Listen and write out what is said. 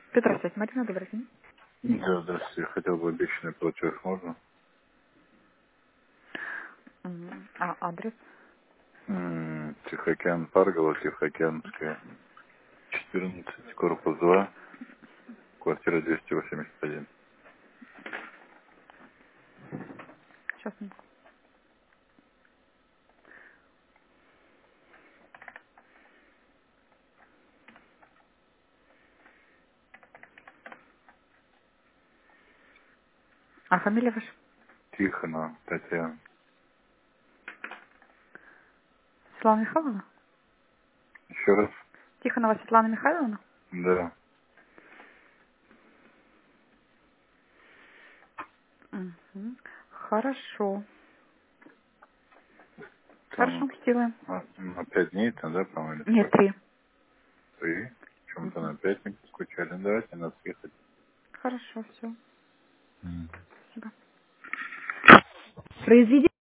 Здравствуйте, Марина, добрый день. Да, здравствуйте. Я хотел бы обещанный платеж, можно? А адрес? Тихоокеан, Паргола, Тихоокеанская, 14, корпус 2, квартира 281. Сейчас. А фамилия ваша? Тихона, Татьяна. Светлана Михайловна? Еще раз? Тихонова Светлана Михайловна? Да. Мгм. Хорошо. Там Хорошо, сделаем. на 5 дней, там, да, по-моему, или Нет, сколько? 3. 3. Почему-то Мгм. на 5 не скучали. Давайте на съехать. Хорошо, все. Мгм. Спасибо. Произведение.